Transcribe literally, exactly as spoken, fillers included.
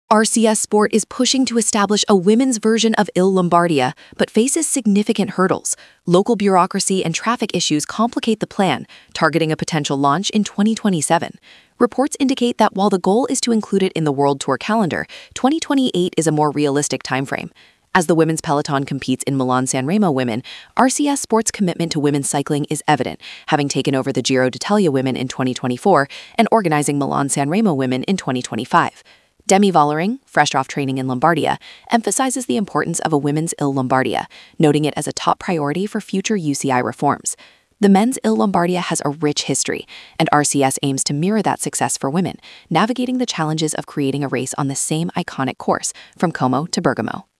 R C S Sport is pushing to establish a women's version of Il Lombardia, but faces significant hurdles. Local bureaucracy and traffic issues complicate the plan, targeting a potential launch in twenty twenty-seven. Reports indicate that while the goal is to include it in the World Tour calendar, twenty twenty-eight is a more realistic timeframe. As the women's peloton competes in Milan-San Remo Women, R C S Sport's commitment to women's cycling is evident, having taken over the Giro d'Italia Women in twenty twenty-four and organizing Milan-San Remo Women in twenty twenty-five. Demi Vollering, fresh off training in Lombardia, emphasizes the importance of a women's Il Lombardia, noting it as a top priority for future U C I reforms. The men's Il Lombardia has a rich history, and R C S aims to mirror that success for women, navigating the challenges of creating a race on the same iconic course, from Como to Bergamo.